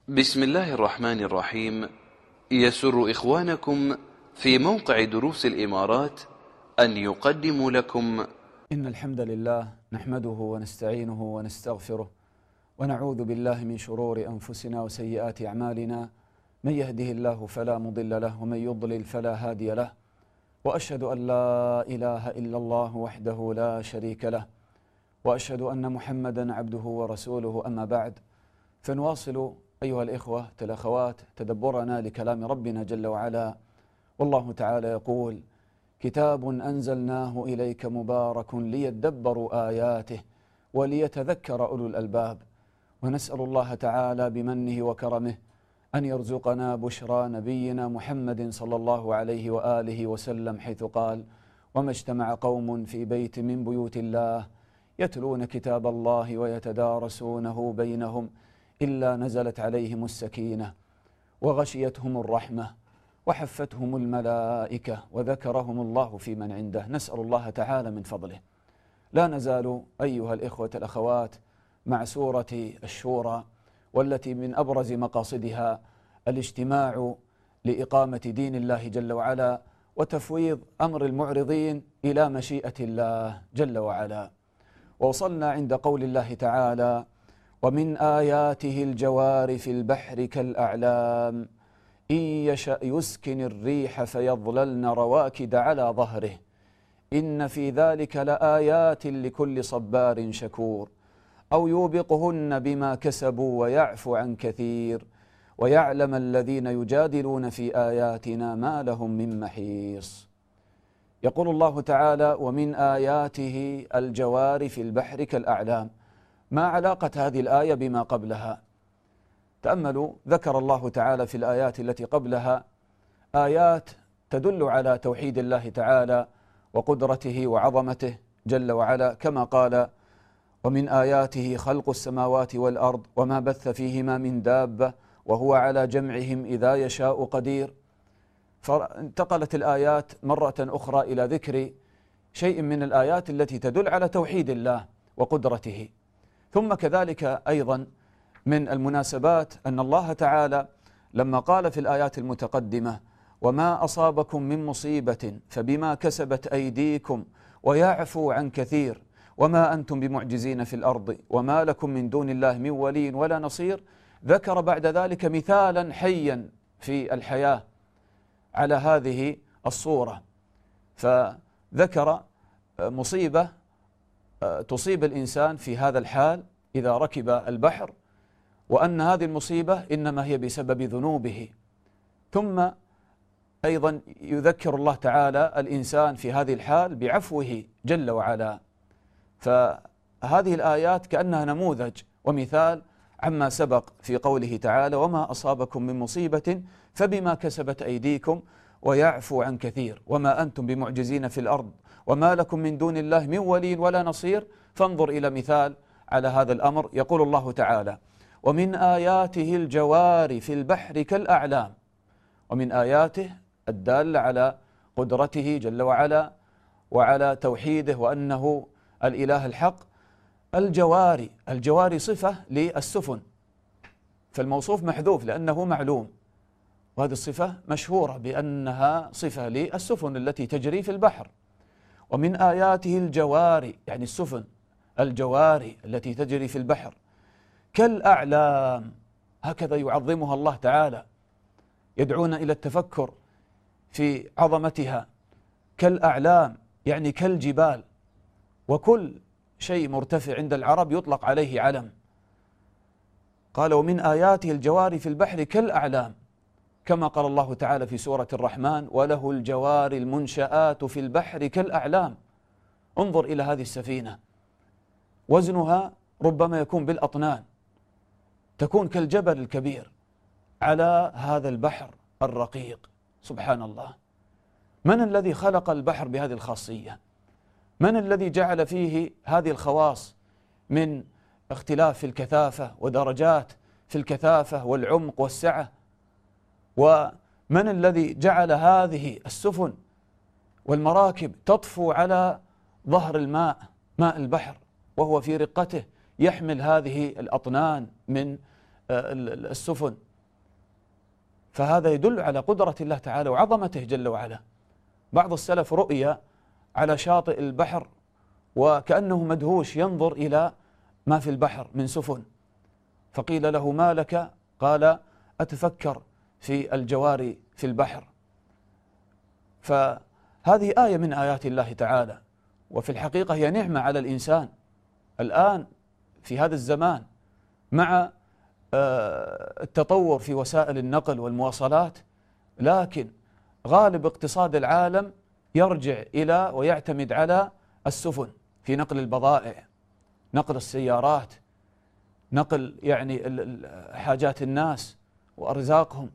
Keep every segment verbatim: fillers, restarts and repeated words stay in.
بسم الله الرحمن الرحيم. يسر إخوانكم في موقع دروس الإمارات أن يقدموا لكم إن الحمد لله نحمده ونستعينه ونستغفره ونعوذ بالله من شرور أنفسنا وسيئات أعمالنا، من يهده الله فلا مضل له ومن يضلل فلا هادي له، وأشهد أن لا إله إلا الله وحده لا شريك له، وأشهد أن محمدا عبده ورسوله. أما بعد، فنواصل أيها الإخوة الأخوات تدبرنا لكلام ربنا جل وعلا، والله تعالى يقول: كتاب أنزلناه إليك مبارك ليدبروا آياته وليتذكر أولو الألباب. ونسأل الله تعالى بمنه وكرمه أن يرزقنا بشرى نبينا محمد صلى الله عليه وآله وسلم، حيث قال: وما اجتمع قوم في بيت من بيوت الله يتلون كتاب الله ويتدارسونه بينهم إلا نزلت عليهم السكينة وغشيتهم الرحمة وحفتهم الملائكة وذكرهم الله في من عنده. نسأل الله تعالى من فضله. لا نزال أيها الإخوة الأخوات مع سورة الشورى، والتي من أبرز مقاصدها الاجتماع لإقامة دين الله جل وعلا وتفويض أمر المعرضين إلى مشيئة الله جل وعلا. ووصلنا عند قول الله تعالى: ومن آياته الجوار في البحر كالأعلام إن يشأ يسكن الريح فيظللن رواكد على ظهره إن في ذلك لآيات لكل صبار شكور أو يوبقهن بما كسبوا ويعفو عن كثير ويعلم الذين يجادلون في آياتنا ما لهم من محيص. يقول الله تعالى: ومن آياته الجوار في البحر كالأعلام. ما علاقة هذه الآية بما قبلها؟ تأملوا، ذكر الله تعالى في الآيات التي قبلها آيات تدل على توحيد الله تعالى وقدرته وعظمته جل وعلا، كما قال: ومن آياته خلق السماوات والأرض وما بث فيهما من دابة وهو على جمعهم إذا يشاء قدير. فانتقلت الآيات مرة أخرى إلى ذكر شيء من الآيات التي تدل على توحيد الله وقدرته. ثم كذلك أيضا من المناسبات أن الله تعالى لما قال في الآيات المتقدمة: وما أصابكم من مصيبة فبما كسبت أيديكم ويعفو عن كثير وما أنتم بمعجزين في الأرض وما لكم من دون الله من ولي ولا نصير، ذكر بعد ذلك مثالا حيا في الحياة على هذه الصورة، فذكر مصيبة تصيب الإنسان في هذا الحال إذا ركب البحر، وأن هذه المصيبة إنما هي بسبب ذنوبه. ثم أيضا يذكر الله تعالى الإنسان في هذه الحال بعفوه جل وعلا. فهذه الآيات كأنها نموذج ومثال عما سبق في قوله تعالى: وما أصابكم من مصيبة فبما كسبت أيديكم ويعفو عن كثير وما أنتم بمعجزين في الأرض وما لكم من دون الله من ولي ولا نصير. فانظر إلى مثال على هذا الأمر. يقول الله تعالى: ومن آياته الجوار في البحر كالأعلام. ومن آياته الدالة على قدرته جل وعلا وعلى توحيده وأنه الإله الحق الجواري. الجواري صفة للسفن، فالموصوف محذوف لأنه معلوم، وهذه الصفة مشهورة بأنها صفة للسفن التي تجري في البحر. ومن آياته الجواري يعني السفن الجواري التي تجري في البحر كالأعلام، هكذا يعظمها الله تعالى، يدعونا إلى التفكر في عظمتها. كالأعلام يعني كالجبال، وكل شيء مرتفع عند العرب يطلق عليه علم. قال: ومن آياته الجواري في البحر كالأعلام، كما قال الله تعالى في سورة الرحمن: وله الجوار المنشآت في البحر كالأعلام. انظر إلى هذه السفينة، وزنها ربما يكون بالأطنان، تكون كالجبل الكبير على هذا البحر الرقيق. سبحان الله، من الذي خلق البحر بهذه الخاصية؟ من الذي جعل فيه هذه الخواص من اختلاف في الكثافة ودرجات في الكثافة والعمق والسعة؟ ومن الذي جعل هذه السفن والمراكب تطفو على ظهر الماء، ماء البحر، وهو في رقته يحمل هذه الأطنان من السفن، فهذا يدل على قدرة الله تعالى وعظمته جل وعلا. بعض السلف رؤيا على شاطئ البحر وكأنه مدهوش ينظر إلى ما في البحر من سفن، فقيل له ما لك؟ قال أتفكر في الجواري في البحر. فهذه آية من آيات الله تعالى، وفي الحقيقة هي نعمة على الإنسان الآن في هذا الزمان مع التطور في وسائل النقل والمواصلات، لكن غالب اقتصاد العالم يرجع إلى ويعتمد على السفن في نقل البضائع، نقل السيارات، نقل يعني حاجات الناس وأرزاقهم.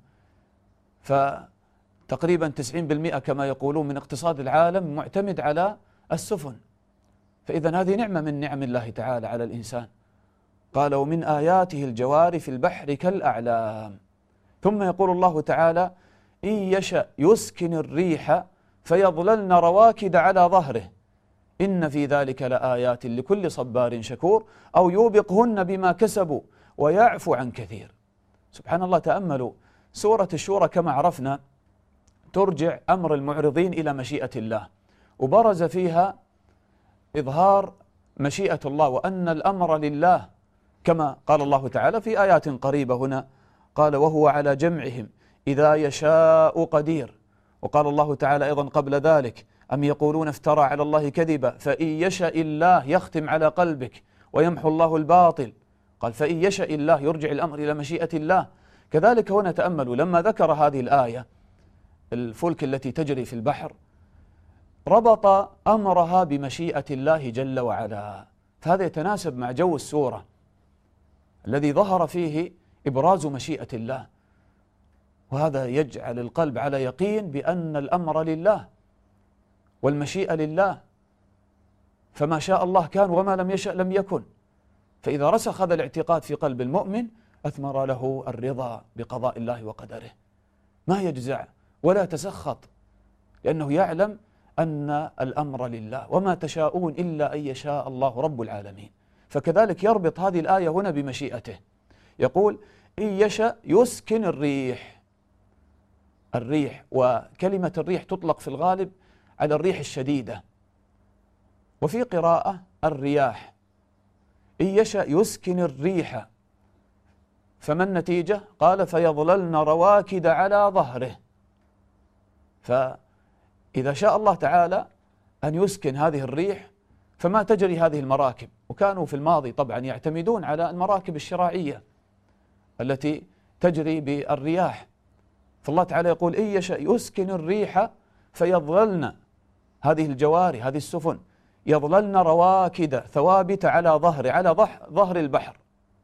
فتقريبا تسعين بالمئة كما يقولون من اقتصاد العالم معتمد على السفن، فإذا هذه نعمة من نعم الله تعالى على الإنسان. قال ومن آياته الجوار في البحر كالأعلام. ثم يقول الله تعالى إن يشأ يسكن الريح فيظللن رواكد على ظهره إن في ذلك لآيات لكل صبار شكور أو يوبقهن بما كسبوا ويعفو عن كثير. سبحان الله، تأملوا سورة الشورى كما عرفنا ترجع أمر المعرضين إلى مشيئة الله، وبرز فيها إظهار مشيئة الله وأن الأمر لله، كما قال الله تعالى في آيات قريبة هنا قال وهو على جمعهم إذا يشاء قدير. وقال الله تعالى أيضا قبل ذلك أم يقولون افترى على الله كذبا فإن يشاء الله يختم على قلبك ويمحو الله الباطل. قال فإن يشاء الله، يرجع الأمر إلى مشيئة الله. كذلك هنا تأملوا لما ذكر هذه الآية الفلك التي تجري في البحر ربط أمرها بمشيئة الله جل وعلا، فهذا يتناسب مع جو السورة الذي ظهر فيه إبراز مشيئة الله، وهذا يجعل القلب على يقين بأن الأمر لله والمشيئة لله، فما شاء الله كان وما لم يشأ لم يكن. فإذا رسخ هذا الاعتقاد في قلب المؤمن أثمر له الرضا بقضاء الله وقدره، ما يجزع ولا تسخط، لأنه يعلم أن الأمر لله وما تشاءون إلا أن يشاء الله رب العالمين. فكذلك يربط هذه الآية هنا بمشيئته، يقول إن يشأ يسكن الريح. الريح، وكلمة الريح تطلق في الغالب على الريح الشديدة، وفي قراءة الرياح. إن يشأ يسكن الريح، فما النتيجة؟ قال فيظللن رواكد على ظهره. فإذا شاء الله تعالى أن يسكن هذه الريح فما تجري هذه المراكب، وكانوا في الماضي طبعا يعتمدون على المراكب الشراعية التي تجري بالرياح. فالله تعالى يقول إن يشأ يسكن الريح فيظللن، هذه الجواري هذه السفن يظللن رواكد ثوابت على ظهر على ظهر البحر،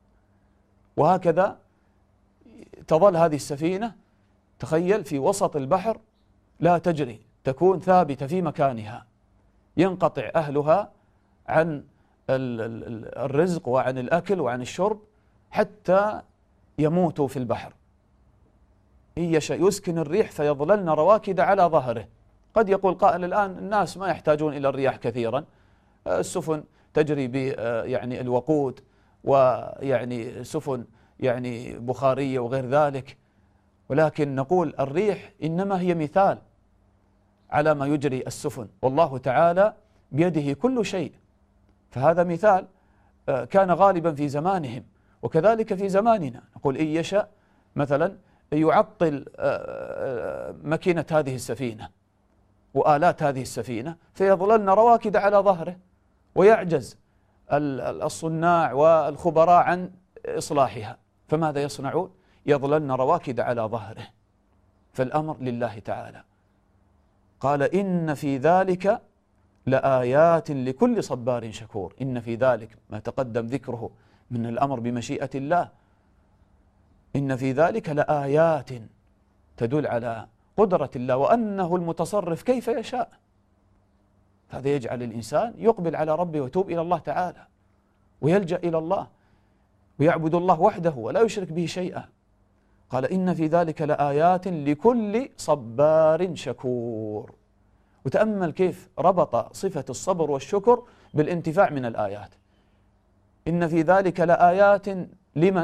وهكذا تظل هذه السفينة تخيل في وسط البحر لا تجري، تكون ثابتة في مكانها، ينقطع أهلها عن الرزق وعن الأكل وعن الشرب حتى يموتوا في البحر. إن يشأ يسكن الريح فيظللن رواكد على ظهره. قد يقول قائل الآن الناس ما يحتاجون إلى الرياح كثيرا، السفن تجري ب يعني الوقود ويعني سفن يعني بخارية وغير ذلك، ولكن نقول الريح إنما هي مثال على ما يجري السفن، والله تعالى بيده كل شيء. فهذا مثال كان غالبا في زمانهم، وكذلك في زماننا نقول إن يشأ مثلا يعطل مكينة هذه السفينة وآلات هذه السفينة فيظللن رواكد على ظهره، ويعجز الصناع والخبراء عن إصلاحها، فماذا يصنعون؟ يظللن رواكد على ظهره. فالأمر لله تعالى. قال إن في ذلك لآيات لكل صبار شكور. إن في ذلك ما تقدم ذكره من الأمر بمشيئة الله، إن في ذلك لآيات تدل على قدرة الله وأنه المتصرف كيف يشاء. هذا يجعل الإنسان يقبل على ربه ويتوب إلى الله تعالى ويلجأ إلى الله ويعبد الله وحده ولا يشرك به شيئا. قال إن في ذلك لآيات لكل صبار شكور. وتأمل كيف ربط صفة الصبر والشكر بالانتفاع من الآيات. إن في ذلك لآيات لمن؟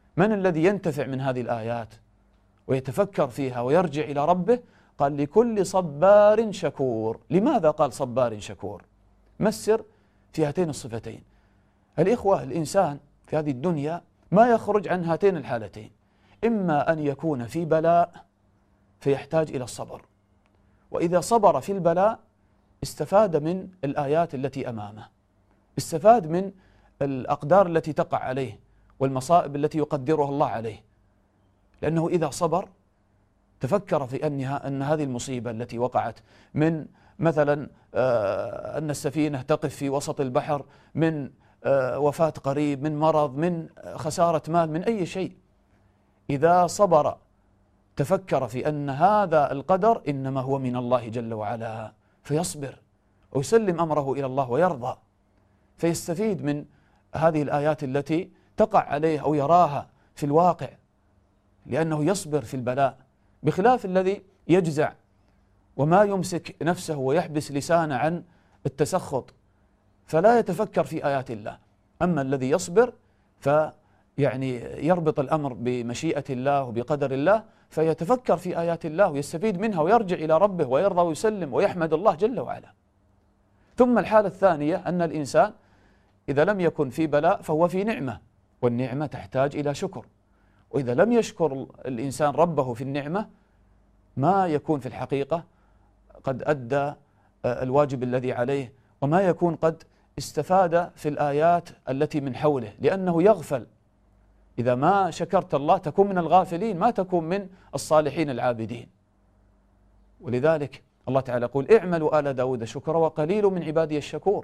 من الذي ينتفع من هذه الآيات ويتفكر فيها ويرجع إلى ربه؟ قال لكل صبار شكور. لماذا قال صبار شكور؟ ما السر في هاتين الصفتين؟ الإخوة، الإنسان في هذه الدنيا ما يخرج عن هاتين الحالتين: إما أن يكون في بلاء فيحتاج إلى الصبر، وإذا صبر في البلاء استفاد من الآيات التي أمامه، استفاد من الأقدار التي تقع عليه والمصائب التي يقدرها الله عليه، لأنه إذا صبر تفكر في أنها أن هذه المصيبة التي وقعت من مثلا آه أن السفينة تقف في وسط البحر، من آه وفاة قريب، من مرض، من خسارة مال، من أي شيء، إذا صبر تفكر في أن هذا القدر إنما هو من الله جل وعلا، فيصبر ويسلم أمره إلى الله ويرضى، فيستفيد من هذه الآيات التي تقع عليه أو يراها في الواقع، لأنه يصبر في البلاء، بخلاف الذي يجزع وما يمسك نفسه ويحبس لسانه عن التسخط فلا يتفكر في آيات الله. أما الذي يصبر فيعني يربط الأمر بمشيئة الله وبقدر الله، فيتفكر في آيات الله ويستفيد منها ويرجع إلى ربه ويرضى ويسلم ويحمد الله جل وعلا. ثم الحالة الثانية أن الإنسان إذا لم يكن في بلاء فهو في نعمة، والنعمة تحتاج إلى شكر، وإذا لم يشكر الإنسان ربه في النعمة ما يكون في الحقيقة قد أدى الواجب الذي عليه، وما يكون قد استفاد في الآيات التي من حوله، لأنه يغفل. إذا ما شكرت الله تكون من الغافلين، ما تكون من الصالحين العابدين. ولذلك الله تعالى يقول: اعملوا آل داود شكرا وقليل من عبادي الشكور.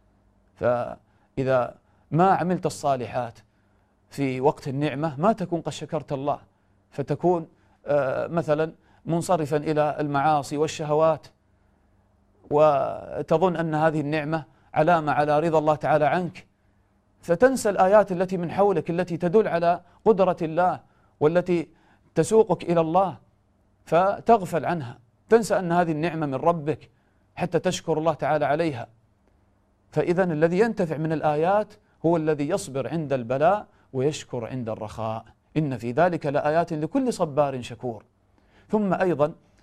فإذا ما عملت الصالحات في وقت النعمة ما تكون قد شكرت الله، فتكون مثلا منصرفا إلى المعاصي والشهوات، وتظن أن هذه النعمة علامة على رضا الله تعالى عنك، فتنسى الآيات التي من حولك التي تدل على قدرة الله والتي تسوقك إلى الله، فتغفل عنها، تنسى أن هذه النعمة من ربك حتى تشكر الله تعالى عليها. فإذا الذي ينتفع من الآيات هو الذي يصبر عند البلاء ويشكر عند الرخاء. إن في ذلك لآيات لكل صبار شكور. ثم أيضا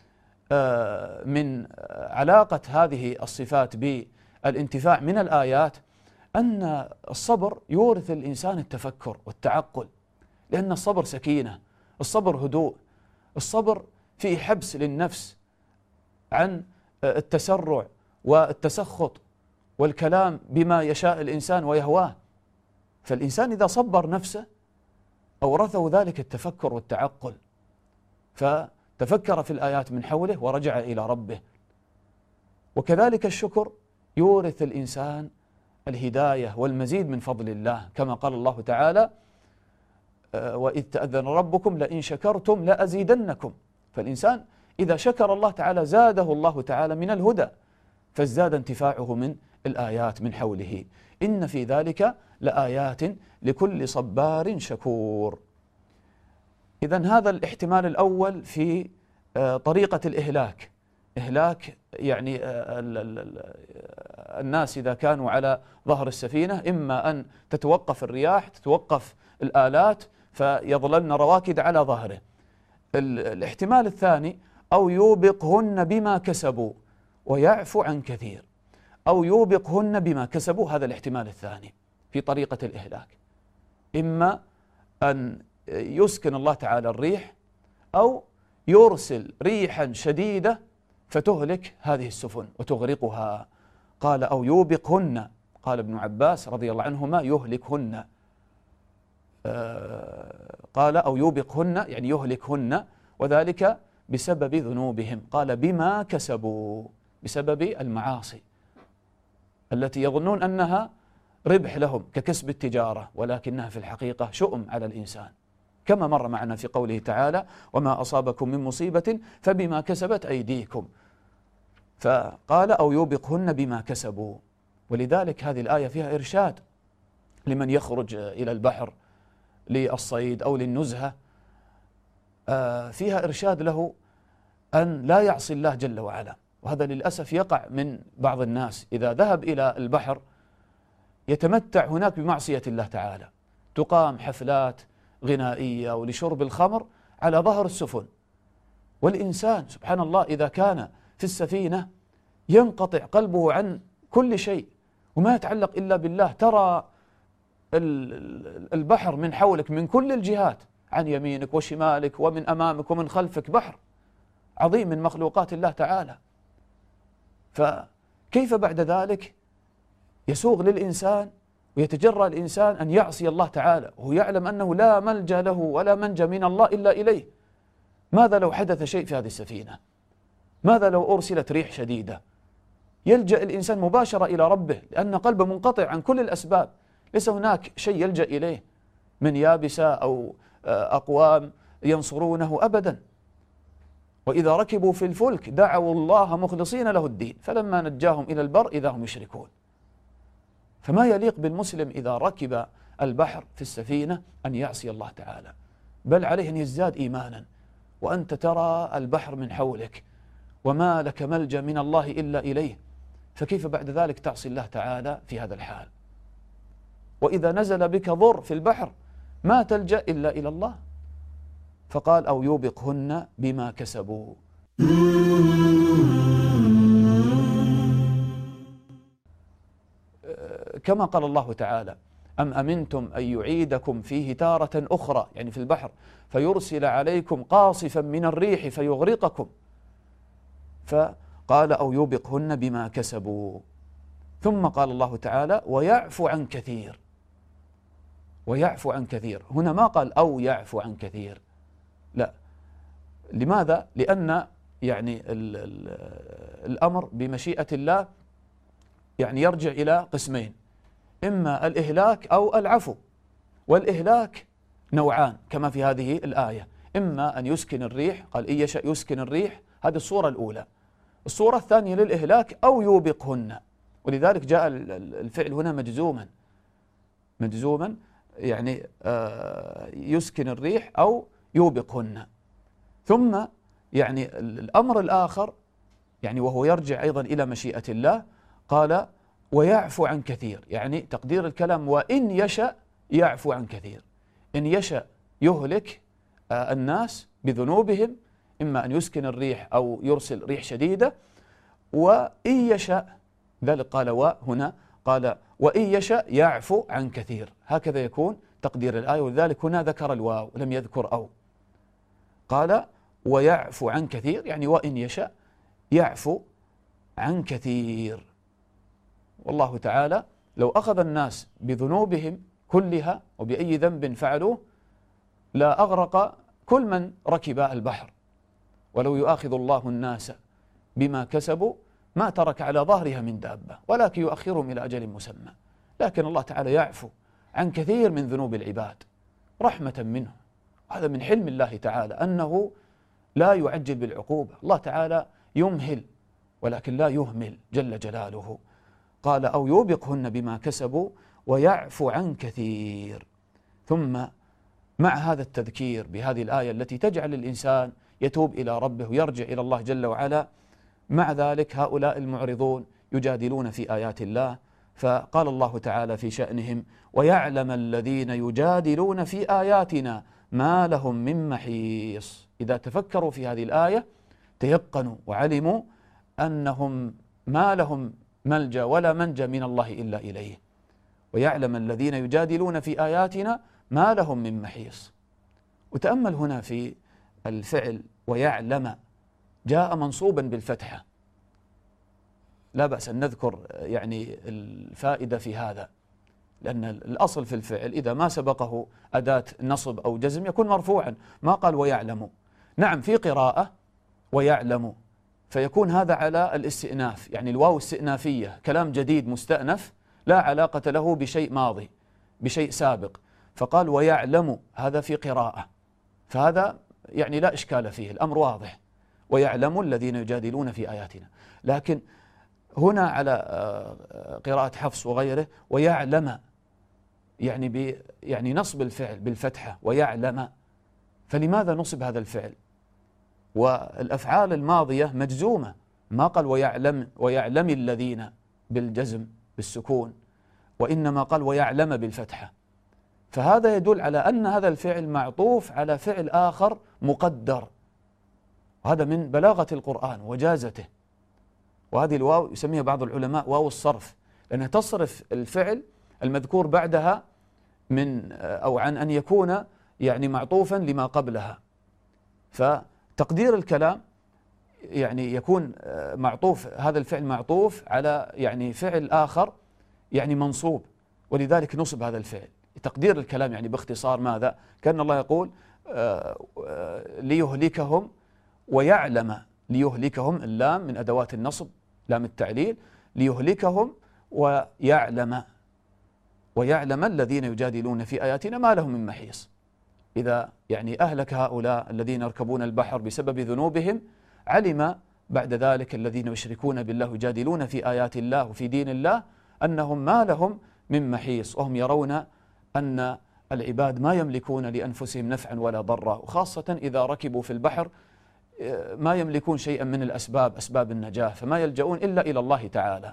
من علاقة هذه الصفات بالانتفاع من الآيات أن الصبر يورث الإنسان التفكر والتعقل، لأن الصبر سكينة، الصبر هدوء، الصبر فيه حبس للنفس عن التسرع والتسخط والكلام بما يشاء الإنسان ويهواه. فالإنسان إذا صبر نفسه أورثه ذلك التفكر والتعقل، فتفكر في الآيات من حوله ورجع إلى ربه. وكذلك الشكر يورث الإنسان الهداية والمزيد من فضل الله، كما قال الله تعالى: وإذ تأذن ربكم لئن شكرتم لأزيدنكم. فالإنسان إذا شكر الله تعالى زاده الله تعالى من الهدى، فازداد انتفاعه من الآيات من حوله. إن في ذلك لآيات لكل صبار شكور. إذن هذا الاحتمال الأول في طريقة الإهلاك، إهلاك يعني الناس إذا كانوا على ظهر السفينة، إما أن تتوقف الرياح، تتوقف الآلات، فيظللن رواكد على ظهره. الاحتمال الثاني: أو يوبقهن بما كسبوا ويعفو عن كثير. أو يوبقهن بما كسبوا، هذا الاحتمال الثاني في طريقة الإهلاك، إما أن يسكن الله تعالى الريح، أو يرسل ريحا شديدة فتهلك هذه السفن وتغرقها. قال: أو يوبقهن، قال ابن عباس رضي الله عنهما: يهلكهن. قال: أو يوبقهن يعني يهلكهن، وذلك بسبب ذنوبهم. قال: بما كسبوا، بسبب المعاصي التي يظنون أنها ربح لهم ككسب التجارة، ولكنها في الحقيقة شؤم على الإنسان، كما مر معنا في قوله تعالى: وما أصابكم من مصيبة فبما كسبت أيديكم. فقال: أو يوبقهن بما كسبوا. ولذلك هذه الآية فيها إرشاد لمن يخرج إلى البحر للصيد أو للنزهة، فيها إرشاد له أن لا يعصي الله جل وعلا. وهذا للأسف يقع من بعض الناس، إذا ذهب إلى البحر يتمتع هناك بمعصية الله تعالى، تقام حفلات غنائية ولشرب الخمر على ظهر السفن. والإنسان سبحان الله إذا كان في السفينة ينقطع قلبه عن كل شيء وما يتعلق إلا بالله. ترى البحر من حولك من كل الجهات، عن يمينك وشمالك ومن أمامك ومن خلفك، بحر عظيم من مخلوقات الله تعالى. فكيف بعد ذلك يسوغ للإنسان ويتجرأ الإنسان أن يعصي الله تعالى وهو يعلم أنه لا ملجأ له ولا منجى من الله إلا إليه؟ ماذا لو حدث شيء في هذه السفينة؟ ماذا لو أرسلت ريح شديدة؟ يلجأ الإنسان مباشرة إلى ربه لأن قلبه منقطع عن كل الأسباب، ليس هناك شيء يلجأ إليه من يابسة أو أقوام ينصرونه أبدا. وإذا ركبوا في الفلك دعوا الله مخلصين له الدين فلما نجاهم إلى البر إذا هم يشركون. فما يليق بالمسلم إذا ركب البحر في السفينة أن يعصي الله تعالى، بل عليه أن يزداد إيمانا. وأنت ترى البحر من حولك وما لك ملجأ من الله إلا إليه، فكيف بعد ذلك تعصي الله تعالى في هذا الحال؟ وإذا نزل بك ضر في البحر ما تلجأ إلا إلى الله. فقال أو يوبقهن بما كسبوا. كما قال الله تعالى أم أمنتم أن يعيدكم فيه تارة أخرى، يعني في البحر، فيرسل عليكم قاصفا من الريح فيغرقكم. فقال أو يوبقهن بما كسبوا. ثم قال الله تعالى ويعفو عن كثير. ويعفو عن كثير هنا ما قال أو يعفو عن كثير، لا. لماذا؟ لأن يعني ال ال الأمر بمشيئة الله يعني يرجع إلى قسمين، إما الإهلاك أو العفو. والإهلاك نوعان كما في هذه الآية، إما أن يسكن الريح، قال إن يشأ يسكن الريح، هذه الصورة الأولى. الصورة الثانية للإهلاك أو يوبقهن، ولذلك جاء الفعل هنا مجزوما مجزوما يعني يسكن الريح أو يوبقهن. ثم يعني الأمر الآخر يعني وهو يرجع أيضا إلى مشيئة الله، قال ويعفو عن كثير، يعني تقدير الكلام وإن يشأ يعفو عن كثير. إن يشأ يهلك الناس بذنوبهم، إما أن يسكن الريح أو يرسل ريح شديدة. وإن يشأ، ذلك قال وهنا قال وإن يشأ يعفو عن كثير، هكذا يكون تقدير الآية. ولذلك هنا ذكر الواو لم يذكر أو، قال ويعفو عن كثير، يعني وإن يشأ يعفو عن كثير. والله تعالى لو أخذ الناس بذنوبهم كلها وبأي ذنب فعلوه لا أغرق كل من ركب البحر. ولو يؤاخذ الله الناس بما كسبوا ما ترك على ظهرها من دابة ولكن يؤخرهم إلى أجل مسمى. لكن الله تعالى يعفو عن كثير من ذنوب العباد رحمة منه. هذا من حلم الله تعالى أنه لا يعجل بالعقوبة. الله تعالى يمهل ولكن لا يهمل جل جلاله. قال أو يوبقهن بما كسبوا ويعفو عن كثير. ثم مع هذا التذكير بهذه الآية التي تجعل الإنسان يتوب إلى ربه ويرجع إلى الله جل وعلا، مع ذلك هؤلاء المعرضون يجادلون في آيات الله. فقال الله تعالى في شأنهم ويعلم الذين يجادلون في آياتنا ما لهم من محيص. إذا تفكروا في هذه الآية تيقنوا وعلموا أنهم ما لهم ملجأ ولا منجى من الله إلا إليه. ويعلم الذين يجادلون في آياتنا ما لهم من محيص. وتأمل هنا في الفعل ويعلم جاء منصوبا بالفتحة، لا بأس أن نذكر يعني الفائدة في هذا، لأن الأصل في الفعل إذا ما سبقه أداة نصب أو جزم يكون مرفوعا. ما قال ويعلم. نعم في قراءة ويعلم فيكون هذا على الاستئناف، يعني الواو استئنافية، كلام جديد مستأنف لا علاقة له بشيء ماضي بشيء سابق، فقال ويعلم هذا في قراءة، فهذا يعني لا إشكال فيه، الأمر واضح. ويعلم الذين يجادلون في آياتنا. لكن هنا على قراءة حفص وغيره ويعلم يعني ب يعني نصب الفعل بالفتحة ويعلم. فلماذا نصب هذا الفعل؟ والأفعال الماضية مجزومة، ما قال ويعلم ويعلم الذين بالجزم بالسكون، وإنما قال ويعلم بالفتحة. فهذا يدل على أن هذا الفعل معطوف على فعل آخر مقدر، وهذا من بلاغة القرآن وجازته. وهذه الواو يسميها بعض العلماء واو الصرف، لأنها تصرف الفعل المذكور بعدها من أو عن أن يكون يعني معطوفا لما قبلها. فتقدير الكلام يعني يكون معطوف، هذا الفعل معطوف على يعني فعل آخر يعني منصوب، ولذلك نصب هذا الفعل. تقدير الكلام يعني باختصار ماذا؟ كأن الله يقول ليهلكهم ويعلم، ليهلكهم اللام من أدوات النصب لام التعليل، ليهلكهم ويعلم، ويعلم الذين يجادلون في آياتنا ما لهم من محيص. إذا يعني أهلك هؤلاء الذين يركبون البحر بسبب ذنوبهم، علم بعد ذلك الذين يشركون بالله يجادلون في آيات الله وفي دين الله أنهم ما لهم من محيص، وهم يرون أن العباد ما يملكون لأنفسهم نفعا ولا ضرا، وخاصة إذا ركبوا في البحر ما يملكون شيئا من الأسباب، أسباب النجاة، فما يلجؤون إلا إلى الله تعالى.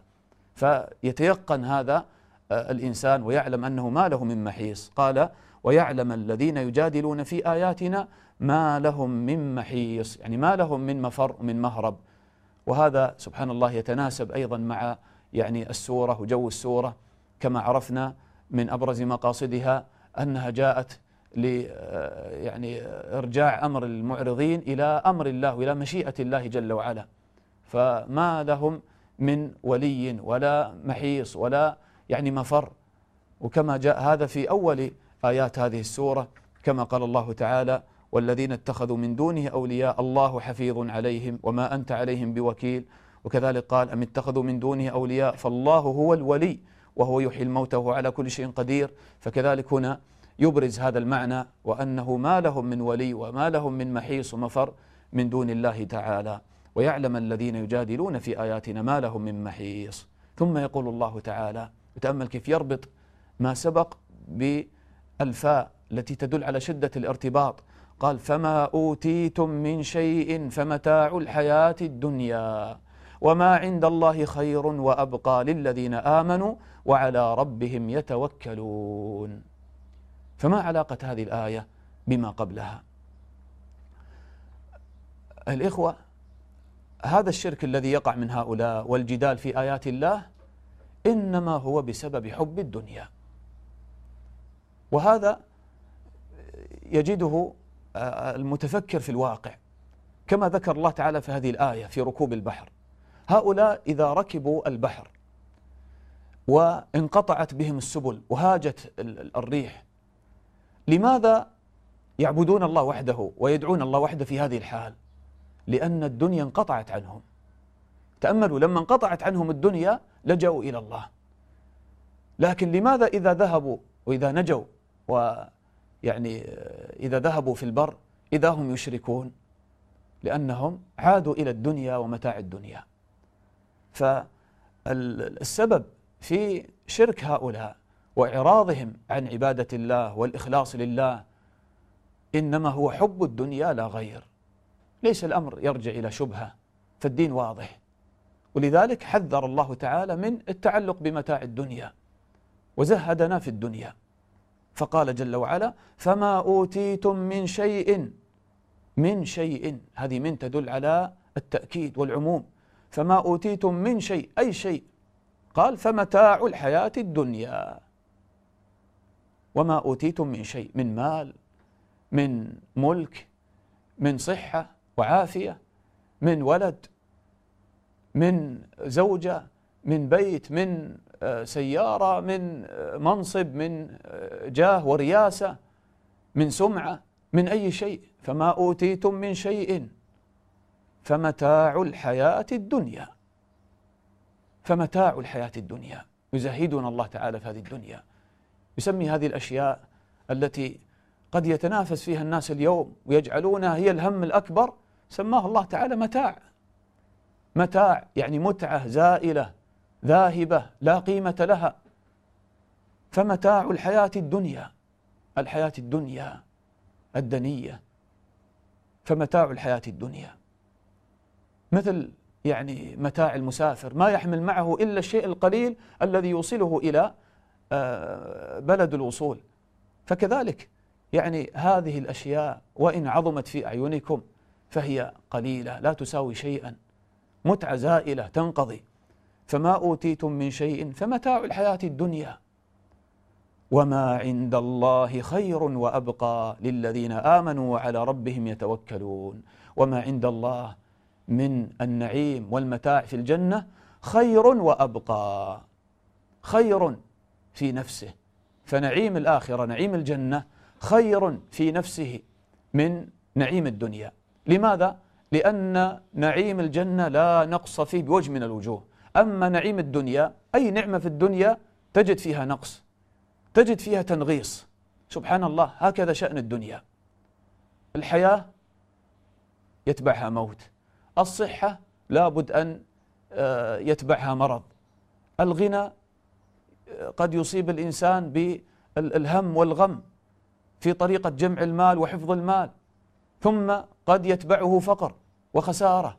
فيتيقن هذا الإنسان ويعلم أنه ما له من محيص. قال ويعلم الذين يجادلون في آياتنا ما لهم من محيص، يعني ما لهم من مفر ومن مهرب. وهذا سبحان الله يتناسب أيضا مع يعني السورة وجو السورة، كما عرفنا من أبرز مقاصدها أنها جاءت ل يعني إرجاع أمر المعرضين إلى أمر الله وإلى مشيئة الله جل وعلا. فما لهم من ولي ولا محيص ولا يعني مفر. وكما جاء هذا في أول آيات هذه السورة، كما قال الله تعالى والذين اتخذوا من دونه أولياء الله حفيظ عليهم وما أنت عليهم بوكيل. وكذلك قال أم اتخذوا من دونه أولياء فالله هو الولي وهو يحيي الموتى وهو على كل شيء قدير. فكذلك هنا يبرز هذا المعنى، وأنه ما لهم من ولي وما لهم من محيص ومفر من دون الله تعالى. ويعلم الذين يجادلون في آياتنا ما لهم من محيص. ثم يقول الله تعالى، وتأمل كيف يربط ما سبق بالفاء التي تدل على شدة الارتباط. قال فما أوتيتم من شيء فمتاع الحياة الدنيا وما عند الله خير وأبقى للذين آمنوا وعلى ربهم يتوكلون. فما علاقة هذه الآية بما قبلها؟ الإخوة، هذا الشرك الذي يقع من هؤلاء والجدال في آيات الله إنما هو بسبب حب الدنيا، وهذا يجده المتفكر في الواقع، كما ذكر الله تعالى في هذه الآية في ركوب البحر. هؤلاء إذا ركبوا البحر وانقطعت بهم السبل وهاجت الريح، لماذا يعبدون الله وحده ويدعون الله وحده في هذه الحال؟ لأن الدنيا انقطعت عنهم. تأملوا، لما انقطعت عنهم الدنيا لجأوا إلى الله. لكن لماذا إذا ذهبوا وإذا نجوا ويعني إذا ذهبوا في البر إذا هم يشركون؟ لأنهم عادوا إلى الدنيا ومتاع الدنيا. فالسبب في شرك هؤلاء وإعراضهم عن عبادة الله والإخلاص لله إنما هو حب الدنيا لا غير. ليس الأمر يرجع إلى شبهة، فالدين واضح. ولذلك حذر الله تعالى من التعلق بمتاع الدنيا وزهدنا في الدنيا، فقال جل وعلا فما أوتيتم من شيء، من شيء هذه من تدل على التأكيد والعموم. فما أوتيتم من شيء أي شيء، قال فمتاع الحياة الدنيا. وما أوتيتم من شيء، من مال، من ملك، من صحة وعافية، من ولد، من زوجة، من بيت، من سيارة، من منصب، من جاه ورياسة، من سمعة، من أي شيء. فما أوتيتم من شيء فمتاع الحياة الدنيا. فمتاع الحياة الدنيا، يزهدون الله تعالى في هذه الدنيا، يسمي هذه الأشياء التي قد يتنافس فيها الناس اليوم ويجعلونها هي الهم الأكبر، سماها الله تعالى متاع. متاع يعني متعة زائلة ذاهبة لا قيمة لها. فمتاع الحياة الدنيا، الحياة الدنيا الدنية، فمتاع الحياة الدنيا مثل يعني متاع المسافر، ما يحمل معه إلا الشيء القليل الذي يوصله إلى بلد الوصول. فكذلك يعني هذه الأشياء وإن عظمت في أعينكم فهي قليلة لا تساوي شيئا، متعة زائلة تنقضي. فما أوتيتم من شيء فمتاع الحياة الدنيا وما عند الله خير وأبقى للذين آمنوا وعلى ربهم يتوكلون. وما عند الله من النعيم والمتاع في الجنة خير وأبقى، خير في نفسه، فنعيم الآخرة نعيم الجنة خير في نفسه من نعيم الدنيا. لماذا؟ لأن نعيم الجنة لا نقص فيه بوجه من الوجوه، أما نعيم الدنيا أي نعمة في الدنيا تجد فيها نقص، تجد فيها تنغيص. سبحان الله، هكذا شأن الدنيا. الحياة يتبعها موت، الصحة لابد أن يتبعها مرض، الغنى قد يصيب الإنسان بالهم والغم في طريقة جمع المال وحفظ المال، ثم قد يتبعه فقر وخسارة.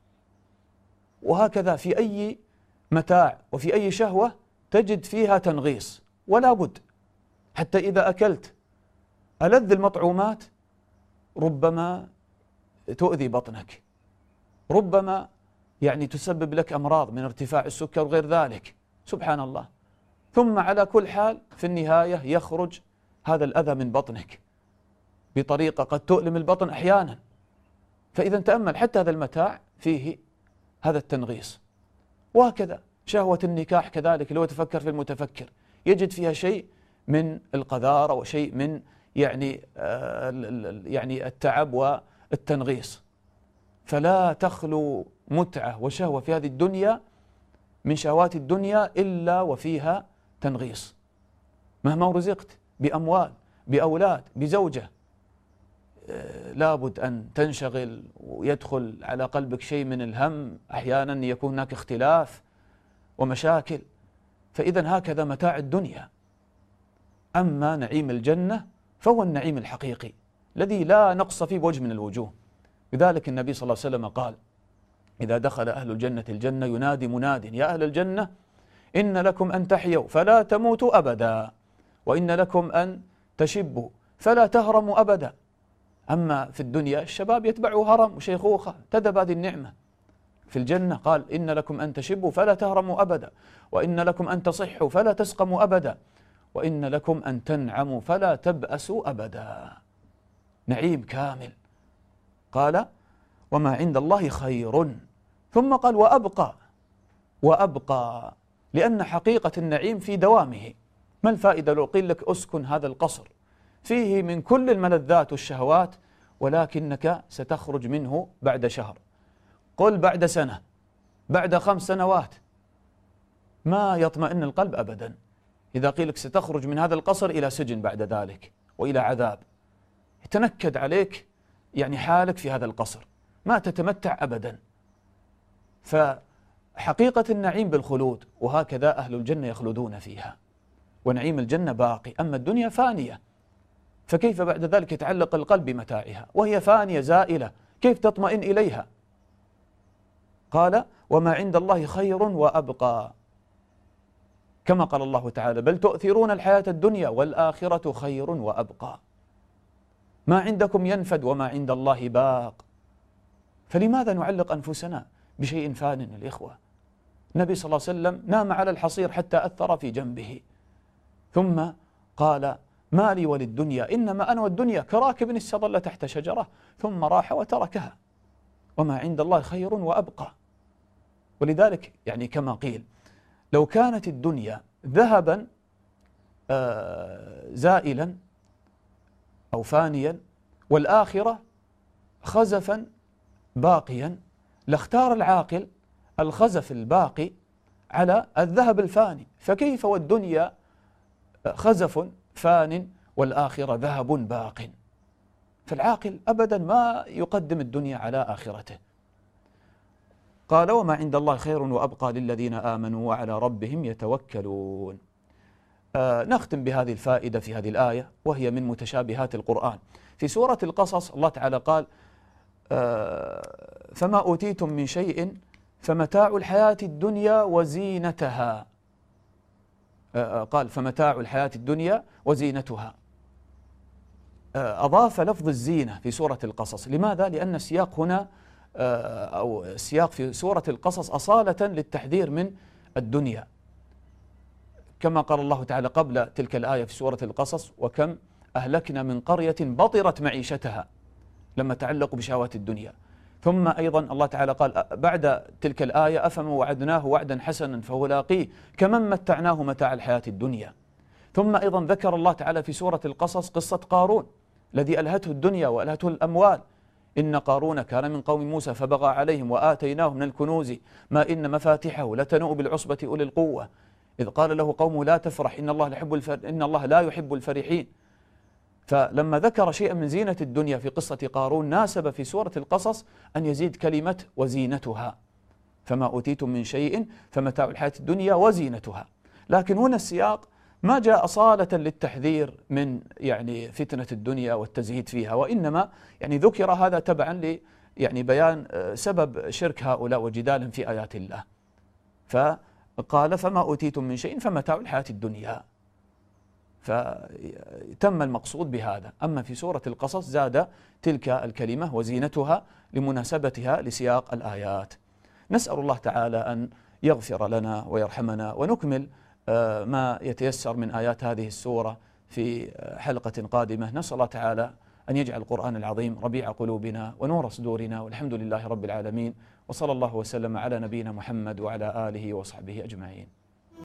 وهكذا في أي متاع وفي أي شهوة تجد فيها تنغيص ولا بد. حتى إذا أكلت ألذ المطعومات ربما تؤذي بطنك، ربما يعني تسبب لك أمراض من ارتفاع السكر وغير ذلك. سبحان الله. ثم على كل حال في النهاية يخرج هذا الأذى من بطنك بطريقة قد تؤلم البطن أحيانا. فإذا تأمل حتى هذا المتاع فيه هذا التنغيص. وهكذا شهوة النكاح كذلك، لو تفكر في المتفكر يجد فيها شيء من القذارة وشيء من يعني آه يعني التعب والتنغيص. فلا تخلو متعة وشهوة في هذه الدنيا من شهوات الدنيا إلا وفيها تنغيص. مهما رزقت بأموال بأولاد بزوجة لابد أن تنشغل ويدخل على قلبك شيء من الهم، أحيانا يكون هناك اختلاف ومشاكل. فإذا هكذا متاع الدنيا. أما نعيم الجنة فهو النعيم الحقيقي الذي لا نقص فيه بوجه من الوجوه. لذلك النبي صلى الله عليه وسلم قال: إذا دخل أهل الجنة الجنة ينادي مناد يا أهل الجنة إن لكم أن تحيوا فلا تموتوا أبدا، وإن لكم أن تشبوا فلا تهرموا أبدا. أما في الدنيا الشباب يتبعوا هرم وشيخوخة، تذهب هذه النعمة. في الجنة قال: إن لكم أن تشبوا فلا تهرموا أبدا، وإن لكم أن تصحوا فلا تسقموا أبدا، وإن لكم أن تنعموا فلا تبأسوا أبدا. نعيم كامل. قال: وما عند الله خير. ثم قال: وأبقى. وأبقى لأن حقيقة النعيم في دوامه. ما الفائدة لو قيل لك أسكن هذا القصر فيه من كل الملذات والشهوات ولكنك ستخرج منه بعد شهر، قل بعد سنة، بعد خمس سنوات، ما يطمئن القلب أبدا. إذا قيل لك ستخرج من هذا القصر إلى سجن بعد ذلك وإلى عذاب، يتنكد عليك يعني حالك في هذا القصر، ما تتمتع أبدا. فحقيقة النعيم بالخلود، وهكذا أهل الجنة يخلدون فيها، ونعيم الجنة باقي. أما الدنيا فانية، فكيف بعد ذلك يتعلق القلب بمتاعها وهي فانية زائلة؟ كيف تطمئن إليها؟ قال: وما عند الله خير وأبقى، كما قال الله تعالى: بل تؤثرون الحياة الدنيا والآخرة خير وأبقى. ما عندكم ينفد وما عند الله باق. فلماذا نعلق أنفسنا بشيء فان؟ الإخوة، النبي صلى الله عليه وسلم نام على الحصير حتى أثر في جنبه، ثم قال: ما لي وللدنيا إنما أنا والدنيا كراكب استظل تحت شجرة ثم راح وتركها. وما عند الله خير وأبقى. ولذلك يعني كما قيل: لو كانت الدنيا ذهبا زائلا أو فانيا والآخرة خزفا باقيا لاختار العاقل الخزف الباقي على الذهب الفاني. فكيف والدنيا خزف فان والآخرة ذهب باق؟ فالعاقل أبدا ما يقدم الدنيا على آخرته. قال: وما عند الله خير وأبقى للذين آمنوا وعلى ربهم يتوكلون. آه نختم بهذه الفائدة في هذه الآية، وهي من متشابهات القرآن. في سورة القصص الله تعالى قال: آه فما أوتيتم من شيء فمتاع الحياة الدنيا وزينتها. آه قال: فمتاع الحياة الدنيا وزينتها. أضاف لفظ الزينة في سورة القصص. لماذا؟ لأن السياق هنا أو السياق في سورة القصص أصالة للتحذير من الدنيا، كما قال الله تعالى قبل تلك الآية في سورة القصص: وكم أهلكنا من قرية بطرت معيشتها، لما تعلقوا بشهوات الدنيا. ثم أيضا الله تعالى قال بعد تلك الآية: أفمن وعدناه وعدا حسنا فهو لاقيه كمن متعناه متاع الحياة الدنيا. ثم أيضا ذكر الله تعالى في سورة القصص قصة قارون الذي ألهته الدنيا وألهته الأموال: إن قارون كان من قوم موسى فبغى عليهم وآتيناه من الكنوز ما إن مفاتحه لتنوء بالعصبة أولي القوة إذ قال له قومه لا تفرح إن الله يحب الفر... إن الله لا يحب الفرحين. فلما ذكر شيئا من زينة الدنيا في قصة قارون ناسب في سورة القصص أن يزيد كلمة وزينتها، فما أوتيتم من شيء فمتاع الحياة الدنيا وزينتها. لكن هنا السياق ما جاء صالة للتحذير من يعني فتنة الدنيا والتزهيد فيها، وإنما يعني ذكر هذا تبعا ل يعني بيان سبب شرك هؤلاء وجدالهم في آيات الله. فقال: فما أوتيتم من شيء فمتاع الحياة الدنيا، فتم المقصود بهذا. أما في سورة القصص زاد تلك الكلمة وزينتها لمناسبتها لسياق الآيات. نسأل الله تعالى أن يغفر لنا ويرحمنا، ونكمل ما يتيسر من آيات هذه السورة في حلقة قادمة. نسأل الله تعالى أن يجعل القرآن العظيم ربيع قلوبنا ونور صدورنا، والحمد لله رب العالمين، وصلى الله وسلم على نبينا محمد وعلى آله وصحبه أجمعين.